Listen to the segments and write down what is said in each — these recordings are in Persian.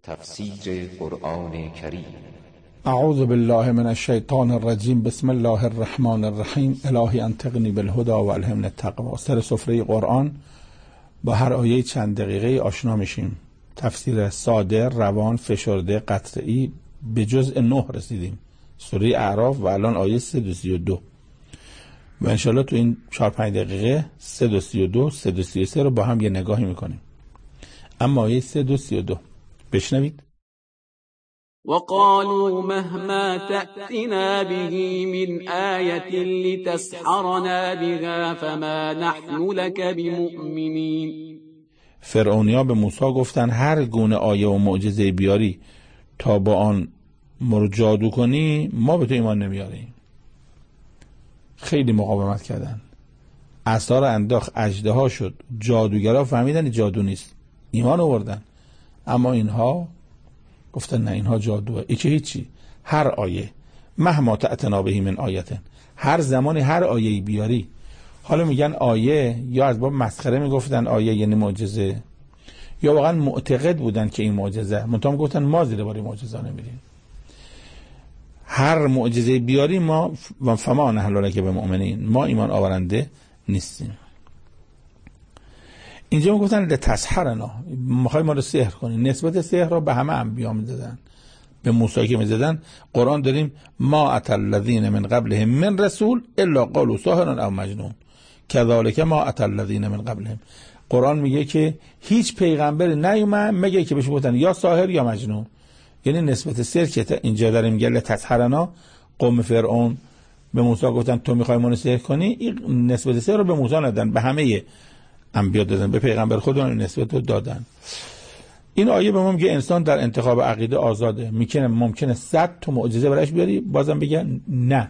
تفسیر قرآن کریم. اعوذ بالله من الشیطان الرجیم. بسم الله الرحمن الرحیم. الهی انطقنی بالهدی و الهمنی التقوی. سر سفره قرآن با هر آیه چند دقیقه آشنا میشیم. تفسیر ساده، روان، فشرده، قطعی. به جزء 9 رسیدیم، سوره اعراف، و الان آیه 332 و انشالله تو این 4-5 دقیقه 332 333 رو با هم یه نگاهی میکنیم. اما آیه 332 بشنوید. وقالوا مهما تأتنا به من آية لتسحرنا بها فما نحن لك بمؤمنين. فرعونیا به موسی گفتن هر گونه آیه و معجزه بیاری تا با آن جادو کنی ما به تو ایمان نمیاریم. خیلی مقاومت کردن، عصا رو انداخت، اژدها شد، جادوگرا فهمیدن جادو نیست، ایمان آوردن. اما اینها گفتن نه، اینها جادوه، ای که هیچی. هر آیه مهما تأتنا به من آیه، هر زمانی هر آیه‌ای بیاری. حالا میگن آیه، یا از باب مسخره میگفتن آیه یعنی معجزه، یا واقعا معتقد بودن که این معجزه، منتها گفتن ما زیر بار معجزه نمیریم. هر معجزه بیاری ما فما نحن لک بمؤمنین، ما ایمان آورنده نیستیم. اینجا میگفتن لتسحرنا، میخوای ما رو سحر کنی. نسبت سحر را به همه انبیا میدادن، به موسی که میدادن. قرآن داریم ما اتى الذین من قبلهم من رسول الا قالوا ساحر او مجنون كذلك ما اتى الذین من قبلهم. قرآن میگه که هیچ پیغمبری نیومد مگه که بهش گفتن یا ساحر یا مجنون. یعنی نسبت سحر که اینجا داریم میگه لتسحرنا، قوم فرعون به موسی گفتن تو میخوای ما رو سحر کنی، این نسبت سحر رو به موسی ندادن، به همه انبیا دادن، به پیغمبر خودمون نسبت رو دادن. این آیه به ما میگه انسان در انتخاب عقیده آزاده. ممکنه 100 تا معجزه برایش بیاری بازم بگن نه.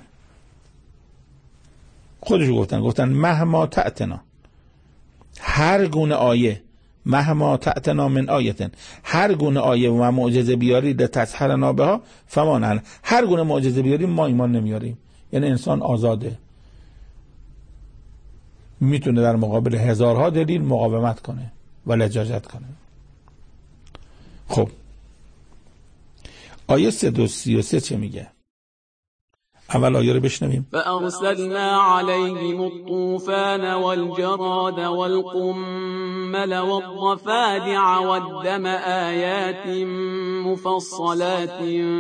خودشو گفتن مهما تأتنا، هر گونه آیه، مهما تأتنا من آیه، هر گونه آیه و معجزه بیاری لتسحرنا بها فما نحن، هر گونه معجزه بیاری ما ایمان نمیاریم. یعنی انسان آزاده، میتونه در مقابل هزارها دلیل مقاومت کنه و لجاجت کنه. خب آیه 333 چه میگه؟ اول آیه رو بشنویم. فأرسلنا عليهم الطوفان والجراد والقمل والضفادع والدم آيات مفصلات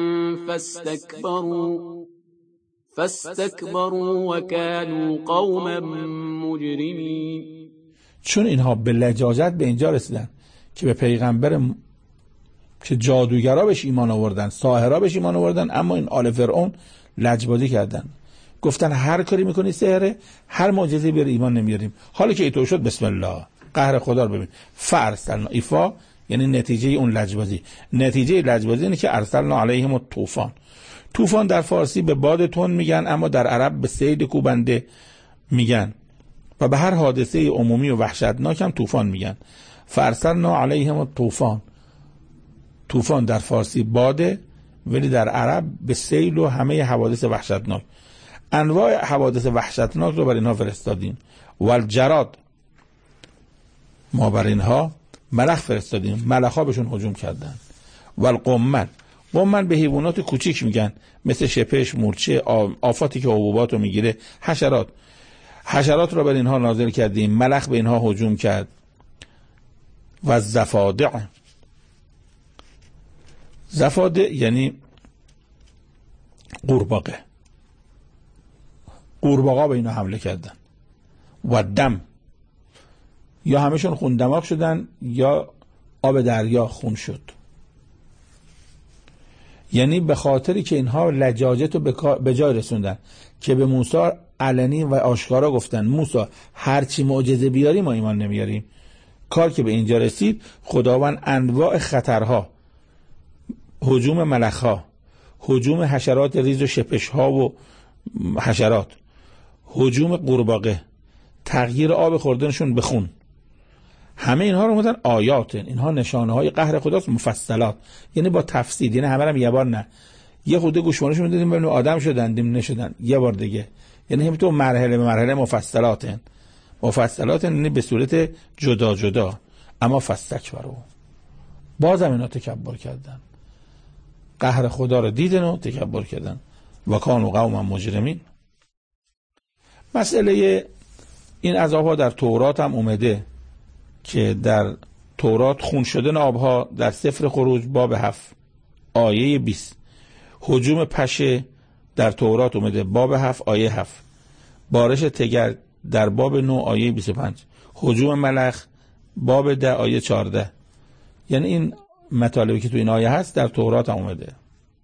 فاستكبروا وكانوا قوما مجرمين. چون اینها به لجاجت به اینجا رسیدن که به پیغمبر که جادوگرا بهش ایمان آوردن، ساحرا بهش ایمان آوردن، اما این آل فرعون لجبازی کردن، گفتن هر کاری میکنی سحره، هر معجزه بیاری ایمان نمیاریم. حالا که اینطور شد بسم الله، قهر خدا رو ببین. فارسلنا، ایفا یعنی نتیجه اون لجبازی. نتیجه لجبازی اینه که ارسلنا علیهم الطوفان. طوفان در فارسی به باد تند میگن، اما در عرب به سیل کوبنده میگن و به هر حادثه عمومی و وحشتناک هم طوفان میگن. فارسلنا علیهم الطوفان. طوفان در فارسی باده، ولی در عرب به سیل و همه حوادث وحشتناک. انواع حوادث وحشتناک رو بر اینها فرستادیم. والجراد، ما بر اینها ملخ فرستادیم، ملخ‌ها بهشون هجوم کردن. والقمل، قمل به حیوانات کوچیک میگن، مثل شپش، مورچه، آفاتی که حبوبات رو میگیره، حشرات رو بر اینها نازل کردیم، ملخ به اینها هجوم کرد. و الضفادع، ضفادع یعنی قورباغه به اینا حمله کردن. و دم، یا همشون خون دماغ شدن یا آب دریا خون شد. یعنی به خاطری که اینها لجاجت رو به جای رسوندن که به موسی علنی و آشکارا گفتن موسی هرچی معجزه بیاری ما ایمان نمیاریم. کار که به اینجا رسید، خداوند انواع خطرها، هجوم ملخ‌ها، هجوم حشرات ریز و شپش‌ها و حشرات، هجوم قورباغه، تغییر آب خوردنشون به خون، همه اینها رو میگن آیات. اینها نشانه‌های قهر خداست، مفصلات، یعنی با تفصیل. یعنی همه رو یه بار نه، یه خود گوشمالشون میدادیم ببینیم آدم شدن دیم نشدن، یه بار دیگه. یعنی همینطور مرحله به مرحله مفصلات یعنی به صورت جدا جدا. اما فاستکبروا، بازم اینا تکبر کردن، قهر خدا رو دیدن و تکبر کردن. و کانوا قوما مجرمین. مسئله این عذاب‌ها در تورات هم اومده که در تورات خون شدن آبها در سفر خروج باب 7 آیه 20، هجوم پشه در تورات اومده باب 7 آیه 7، بارش تگر در باب 9 آیه 25، هجوم ملخ باب 10 آیه 14. یعنی این مطالبی که تو این آیه هست در تورات هم اومده.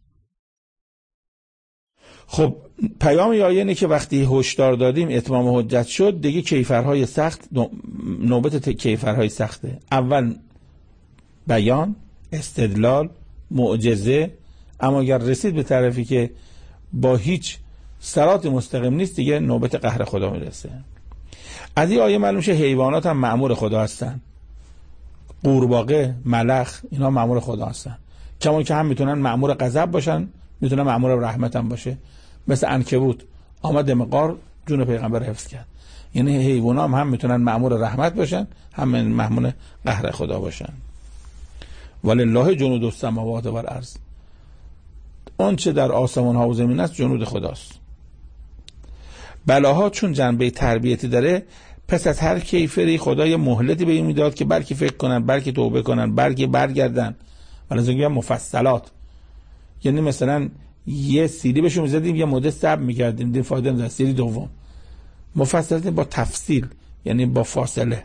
خب پیام آیه اینه که وقتی هشدار دادیم اتمام حجت شد، دیگه کیفرهای سخت، نوبت کیفرهای سخته. اول بیان، استدلال، معجزه، اما اگر رسید به طرفی که با هیچ صراط مستقیم نیست، دیگه نوبت قهر خدا میرسه. از این آیه معلوم شه حیوانات هم مأمور خدا هستن. قورباغه، ملخ، اینا مأمور خدا هستن. کما که هم میتونن مأمور غضب باشن، میتونن مأمور رحمت هم باشه. مثل عنکبوت آمد مقار جون پیغمبر حفظ کرد. یعنی حیوانات هم میتونن مأمور رحمت باشن، هم مأمور قهر خدا باشن. ولله جنود السماوات و الارض. اون چه در آسمان ها و زمین است جنود خداست. بلاها چون جنبه تربیتی داره، پس از هر کیفری خدا یه مهلتی به این میداد که بلکه فکر کنن، بلکه توبه کنن، بلکه برگردن. ولی از اینکه مفصلات، یعنی مثلا یه سیلی بهشون میزدیم یه مدت صبر میکردیم، دین فایده نداره. سیلی دوم مفصلات با تفصیل، یعنی با فاصله.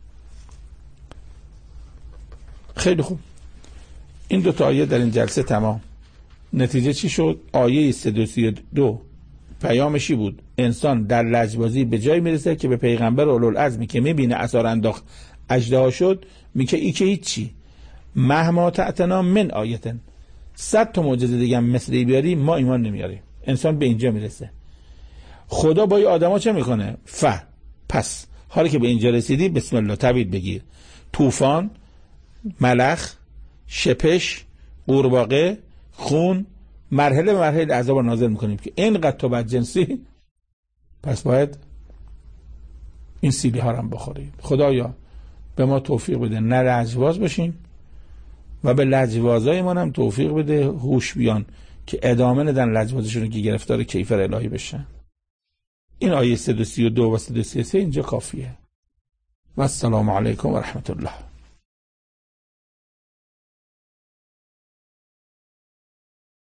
خیلی خوب، این دو تا آیه در این جلسه تمام. نتیجه چی شد؟ آیه 332 پیامشی بود انسان در لجبازی به جای میرسه که به پیغمبر اولوالعزمی که میبینه اثار انداخت اژدها شد، میگه ای که هیچی، مهما تأتنا من آیتن، 100 تا معجزه دیگه هم مثلی بیاری ما ایمان نمیاریم. انسان به اینجا میرسه. خدا با این آدما چه میکنه؟ پس حالا که به اینجا رسیدی بسم الله تعویض بگیر. طوفان، ملخ، شپش، قورباغه، خون، مرحله به مرحله عذاب نازل میکنیم که اینقدر تو بدجنسی، پس باید این سیلی ها رو هم بخوریم. خدایا به ما توفیق بده نه لجباز باشیم و به لجبازای ما هم توفیق بده هوش بیان که ادامه ندن لجبازشون که گرفتار کیفر الهی بشن. این آیه 332 و 333 اینجا کافیه. و السلام علیکم و رحمت الله.